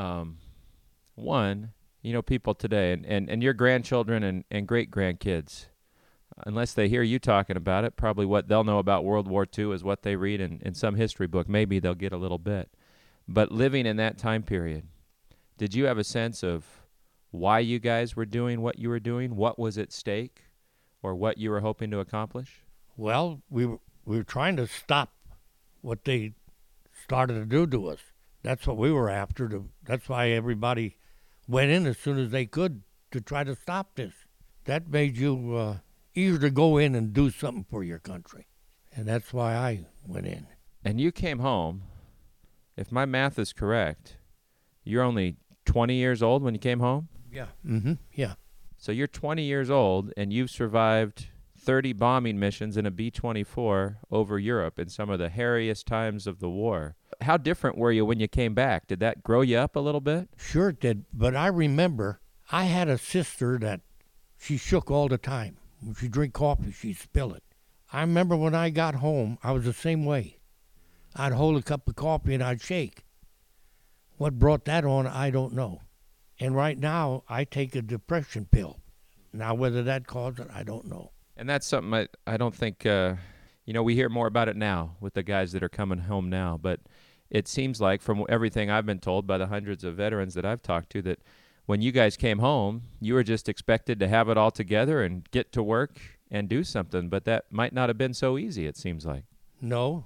One, you know, people today, and your grandchildren and great-grandkids, unless they hear you talking about it, probably what they'll know about World War II is what they read in some history book. Maybe they'll get a little bit. But living in that time period, did you have a sense of why you guys were doing what you were doing, what was at stake, or what you were hoping to accomplish? Well, we were trying to stop what they started to do to us. That's what we were after. That's why everybody went in as soon as they could to try to stop this. That made you eager to go in and do something for your country. And that's why I went in. And you came home, if my math is correct, you're only 20 years old when you came home? Yeah. Mm-hmm. Yeah. So you're 20 years old, and you've survived 30 bombing missions in a B-24 over Europe in some of the hairiest times of the war. How different were you when you came back? Did that grow you up a little bit? Sure it did, but I remember I had a sister that she shook all the time. When she drink coffee, she'd spill it. I remember when I got home, I was the same way. I'd hold a cup of coffee and I'd shake. What brought that on, I don't know. And right now, I take a depression pill. Now, whether that caused it, I don't know. And that's something I don't think, we hear more about it now with the guys that are coming home now. But it seems like, from everything I've been told by the hundreds of veterans that I've talked to, that when you guys came home, you were just expected to have it all together and get to work and do something. But that might not have been so easy, it seems like. No.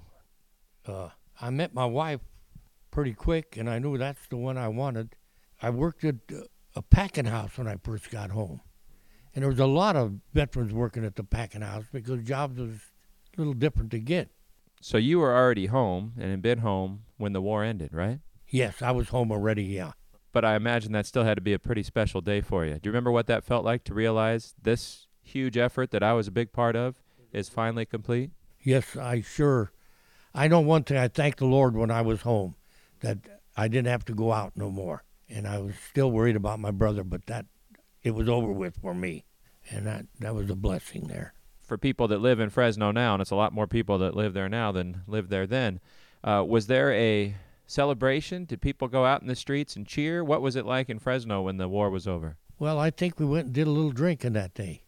I met my wife pretty quick, and I knew that's the one I wanted. I worked at a packing house when I first got home. And there was a lot of veterans working at the packing house because jobs was a little different to get. So you were already home and had been home when the war ended, right? Yes, I was home already, yeah. But I imagine that still had to be a pretty special day for you. Do you remember what that felt like to realize this huge effort that I was a big part of is finally complete? Yes, I know one thing, I thanked the Lord when I was home, that I didn't have to go out no more. And I was still worried about my brother, but it was over with for me. And that was a blessing there. For people that live in Fresno now, and it's a lot more people that live there now than lived there then, was there a celebration? Did people go out in the streets and cheer? What was it like in Fresno when the war was over? Well, I think we went and did a little drinking that day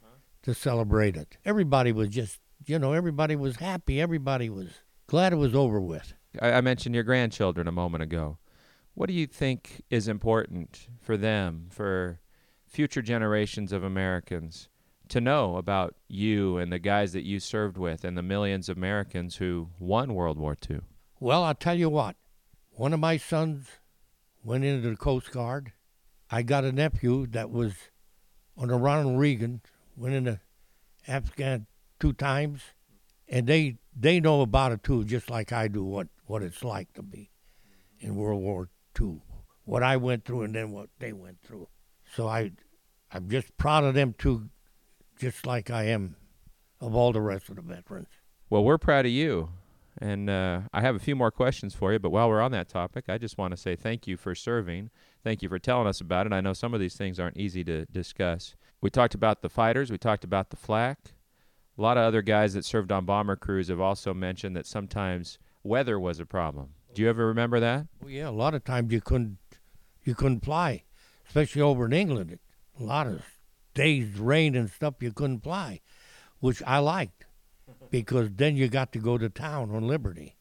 to celebrate it. Everybody was just, everybody was happy. Everybody was glad it was over with. I mentioned your grandchildren a moment ago. What do you think is important for them, for future generations of Americans, to know about you and the guys that you served with and the millions of Americans who won World War II? Well, I'll tell you what. One of my sons went into the Coast Guard. I got a nephew that was on the Ronald Reagan, went into Afghan 2 times, and they know about it too, just like I do, what it's like to be in World War II, what I went through and then what they went through. So I'm just proud of them too, just like I am of all the rest of the veterans. Well, we're proud of you. And I have a few more questions for you, but while we're on that topic, I just want to say thank you for serving. Thank you for telling us about it. I know some of these things aren't easy to discuss. We talked about the fighters. We talked about the flak. A lot of other guys that served on bomber crews have also mentioned that sometimes weather was a problem. Do you ever remember that? Well, yeah, a lot of times you couldn't fly, especially over in England. A lot of days, rain and stuff, you couldn't fly, which I liked. Because then you got to go to town on Liberty.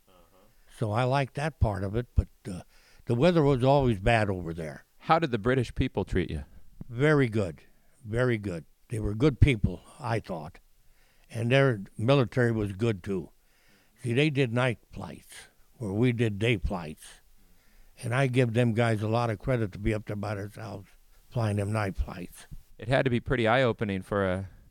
So I liked that part of it, but the weather was always bad over there. How did the British people treat you? Very good, very good. They were good people, I thought. And their military was good, too. See, they did night flights, where we did day flights. And I give them guys a lot of credit to be up there by themselves, flying them night flights. It had to be pretty eye-opening for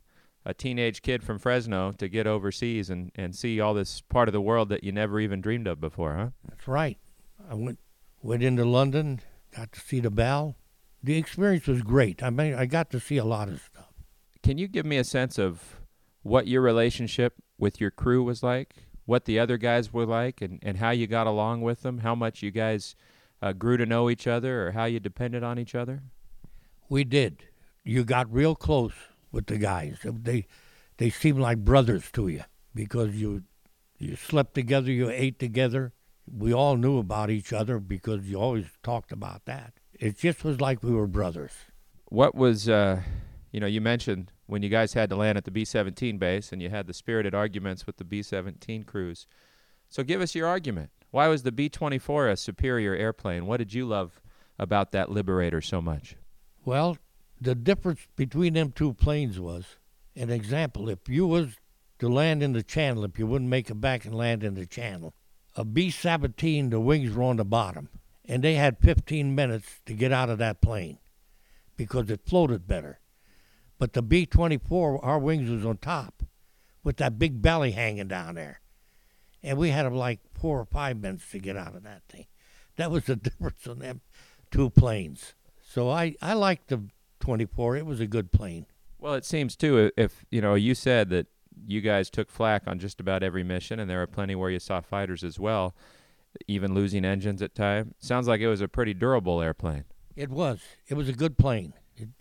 a teenage kid from Fresno to get overseas and see all this part of the world that you never even dreamed of before, huh? That's right. I went into London, got to see the Bell. The experience was great. I mean, I got to see a lot of stuff. Can you give me a sense of what your relationship with your crew was like, what the other guys were like, and how you got along with them, how much you guys grew to know each other, or how you depended on each other? We did. You got real close with the guys. They seemed like brothers to you because you slept together, you ate together. We all knew about each other because you always talked about that. It just was like we were brothers. What was, you mentioned when you guys had to land at the B-17 base and you had the spirited arguments with the B-17 crews. So give us your argument. Why was the B-24 a superior airplane? What did you love about that Liberator so much? Well, the difference between them 2 planes was, an example, if you was to land in the channel, if you wouldn't make it back and land in the channel, a B-17, the wings were on the bottom, and they had 15 minutes to get out of that plane because it floated better. But the B-24, our wings was on top with that big belly hanging down there. And we had like 4 or 5 minutes to get out of that thing. That was the difference in them 2 planes. So I liked the 24. It was a good plane. Well, it seems, too, if, you said that you guys took flak on just about every mission, and there are plenty where you saw fighters as well. even losing engines at times. Sounds like it was a pretty durable airplane. It was. It was a good plane.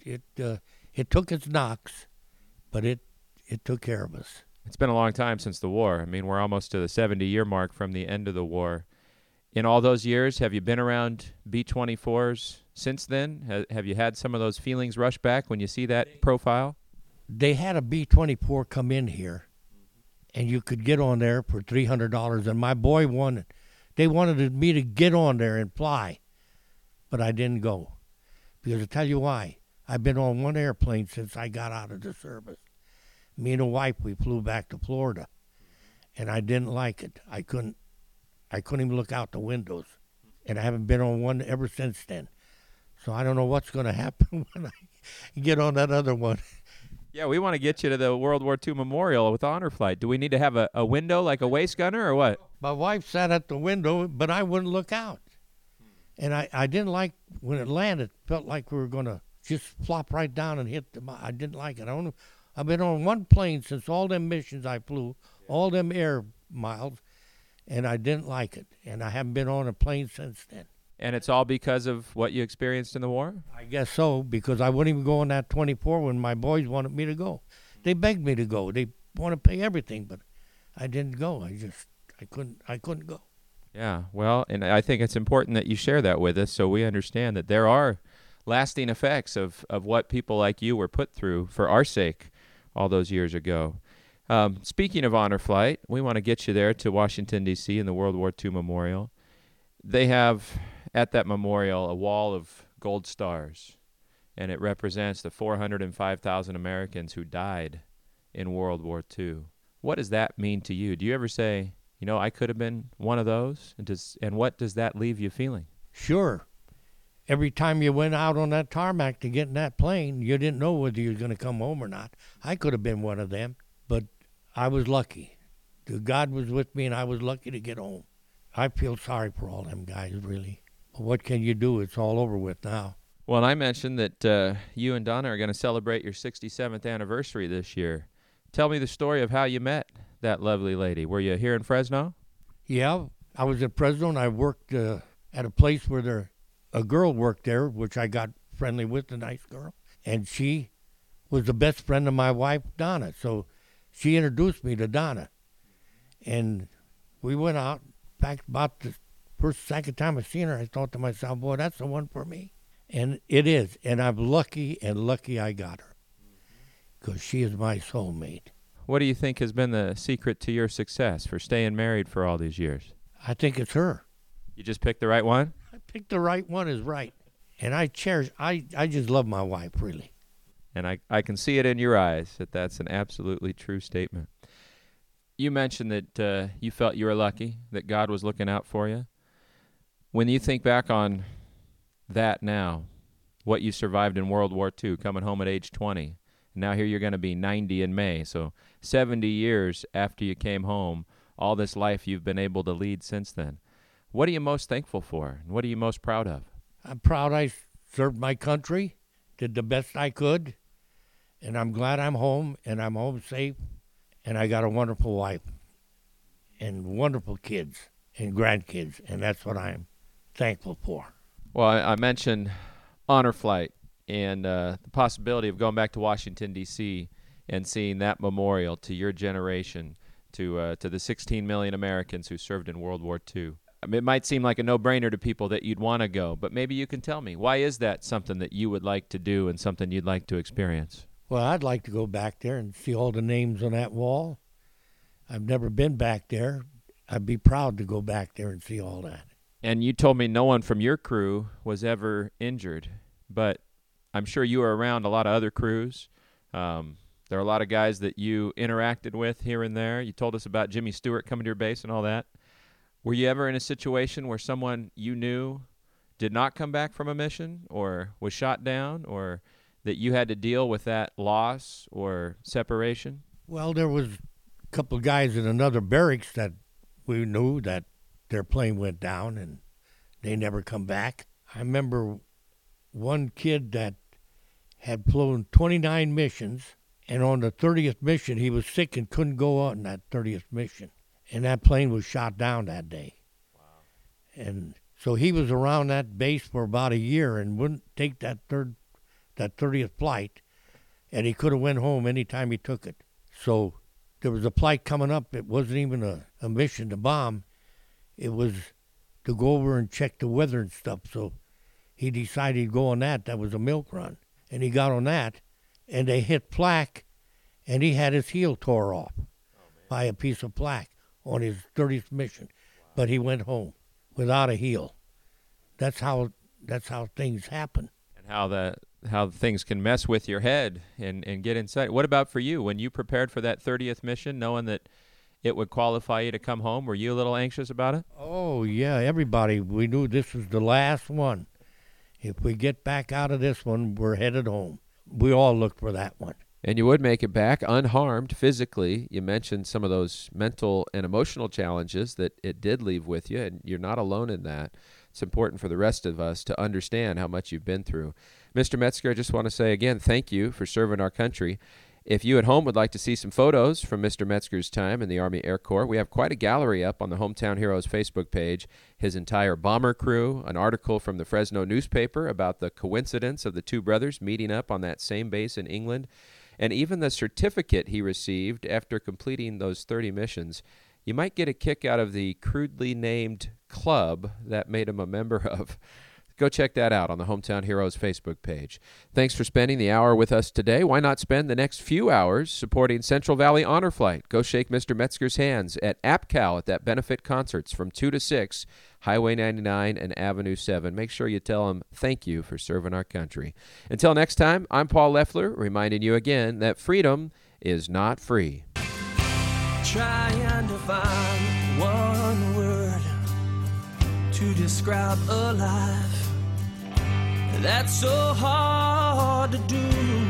It took its knocks, but it took care of us. It's been a long time since the war. I mean, we're almost to the 70-year mark from the end of the war. In all those years, have you been around B-24s since then? Have you had some of those feelings rush back when you see that profile? They had a B-24 come in here, and you could get on there for $300, and my boy wanted. They wanted me to get on there and fly, but I didn't go. Because I'll tell you why. I've been on one airplane since I got out of the service. Me and a wife, we flew back to Florida, and I didn't like it. I couldn't even look out the windows, and I haven't been on one ever since then. So I don't know what's going to happen when I get on that other one. Yeah, we want to get you to the World War II Memorial with Honor Flight. Do we need to have a window like a waist gunner or what? My wife sat at the window, but I wouldn't look out. And I didn't like when it landed. It felt like we were going to just flop right down and hit the. I didn't like it. I've been on one plane since all them missions I flew, all them air miles, and I didn't like it. And I haven't been on a plane since then. And it's all because of what you experienced in the war? I guess so, because I wouldn't even go on that 24 when my boys wanted me to go. They begged me to go. They want to pay everything, but I didn't go. I couldn't go. Yeah, well, and I think it's important that you share that with us so we understand that there are lasting effects of what people like you were put through for our sake all those years ago. Speaking of Honor Flight, we want to get you there to Washington, D.C. in the World War II Memorial. They have at that memorial a wall of gold stars, and it represents the 405,000 Americans who died in World War II. What does that mean to you? Do you ever say, I could have been one of those? And what does that leave you feeling? Sure. Every time you went out on that tarmac to get in that plane, you didn't know whether you were going to come home or not. I could have been one of them, but I was lucky. God was with me, and I was lucky to get home. I feel sorry for all them guys, really. But what can you do? It's all over with now. Well, I mentioned that you and Donna are going to celebrate your 67th anniversary this year. Tell me the story of how you met that lovely lady. Were you here in Fresno? Yeah, I was in Fresno, and I worked at a place where a girl worked there, which I got friendly with, a nice girl. And she was the best friend of my wife, Donna. So she introduced me to Donna. And we went out. In fact, about the second time I seen her, I thought to myself, boy, that's the one for me. And it is. And I'm lucky I got her, because she is my soulmate. What do you think has been the secret to your success for staying married for all these years? I think it's her. You just picked the right one? I picked the right one is right. And I just love my wife, really. And I can see it in your eyes that that's an absolutely true statement. You mentioned that you felt you were lucky, that God was looking out for you. When you think back on that now, what you survived in World War II, coming home at age 20, and now here you're going to be 90 in May, so 70 years after you came home, all this life you've been able to lead since then. What are you most thankful for, and what are you most proud of? I'm proud I served my country, did the best I could, and I'm glad I'm home, and I'm home safe, and I got a wonderful wife and wonderful kids and grandkids, and that's what I'm thankful for. Well, I mentioned Honor Flight and the possibility of going back to Washington, D.C. and seeing that memorial to your generation, to the 16 million Americans who served in World War II. I mean, it might seem like a no-brainer to people that you'd want to go, but maybe you can tell me, why is that something that you would like to do and something you'd like to experience? Well, I'd like to go back there and see all the names on that wall. I've never been back there. I'd be proud to go back there and see all that. And you told me no one from your crew was ever injured, but I'm sure you were around a lot of other crews. There are a lot of guys that you interacted with here and there. You told us about Jimmy Stewart coming to your base and all that. Were you ever in a situation where someone you knew did not come back from a mission or was shot down, or that you had to deal with that loss or separation? Well, there was a couple of guys in another barracks that we knew that their plane went down and they never come back. I remember one kid that had flown 29 missions, and on the 30th mission he was sick and couldn't go on that 30th mission. And that plane was shot down that day. Wow. And so he was around that base for about a year and wouldn't take that 30th flight, and he could have went home any time he took it. So there was a flight coming up. It wasn't even a mission to bomb. It was to go over and check the weather and stuff. So he decided he'd go on that. That was a milk run. And he got on that, and they hit flak, and he had his heel tore off by a piece of flak on his 30th mission. Wow. But he went home without a heel. That's how things happen. And how things can mess with your head and get inside. What about for you? When you prepared for that 30th mission, knowing that it would qualify you to come home, were you a little anxious about it? Oh, yeah, everybody. We knew this was the last one. If we get back out of this one, we're headed home. We all looked for that one. And you would make it back unharmed physically. You mentioned some of those mental and emotional challenges that it did leave with you, and you're not alone in that. It's important for the rest of us to understand how much you've been through. Mr. Metzger, I just want to say again, thank you for serving our country. If you at home would like to see some photos from Mr. Metzger's time in the Army Air Corps, we have quite a gallery up on the Hometown Heroes Facebook page. His entire bomber crew, an article from the Fresno newspaper about the coincidence of the two brothers meeting up on that same base in England, and even the certificate he received after completing those 30 missions. You might get a kick out of the crudely named club that made him a member of. Go check that out on the Hometown Heroes Facebook page. Thanks for spending the hour with us today. Why not spend the next few hours supporting Central Valley Honor Flight? Go shake Mr. Metzger's hands at APCAL at that benefit concerts from 2 to 6, Highway 99 and Avenue 7. Make sure you tell them thank you for serving our country. Until next time, I'm Paul Leffler, reminding you again that freedom is not free. Trying to find one word to describe a life that's so hard to do.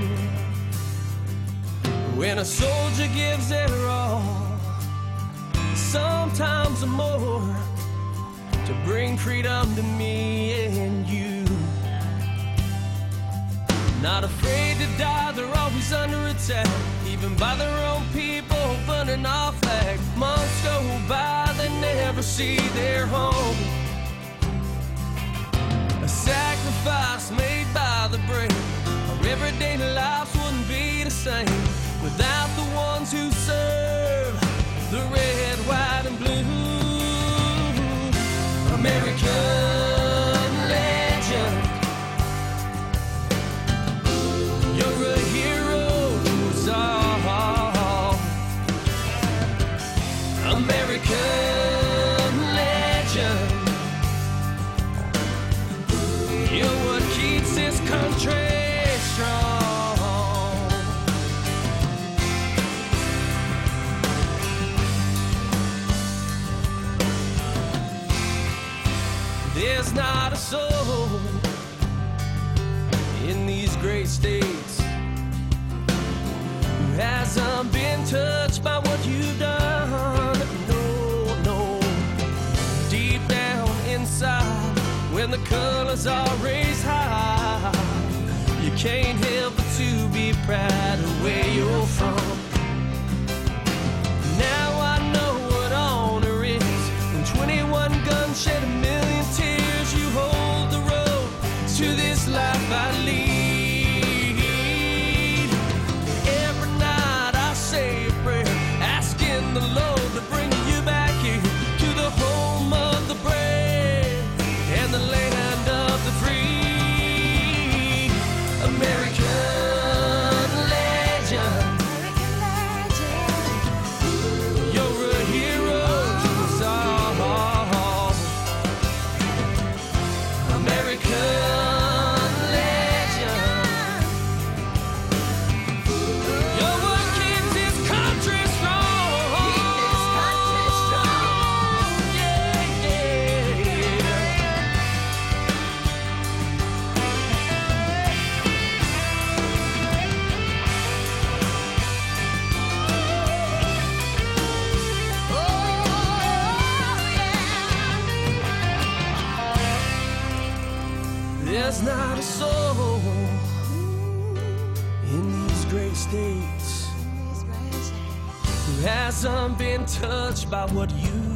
When a soldier gives their all, sometimes more, to bring freedom to me and you. Not afraid to die, they're always under attack, even by their own people burning our flag. Months go by, they never see their home. A sacrifice made by the brave. Our everyday lives wouldn't be the same without the ones who serve the red, white, and blue. American legend, you're a hero to us all. American legend, you're what keeps this country strong. There's not a soul in these great states who hasn't been touched by what you've done. No, deep down inside, when the colors are raised high, you can't help but to be proud of where you're from. Now I know what honor is. When 21 guns shed 1 million tears, you hold the road to this life I lead. Every night I say a prayer, asking the Lord to bring you back here to the home of the brave and the land of the free. American legend, you're a hero to us all. American legend, you're what keeps this country strong. Yeah, yeah. There's not a soul in these great states who hasn't been touched by what you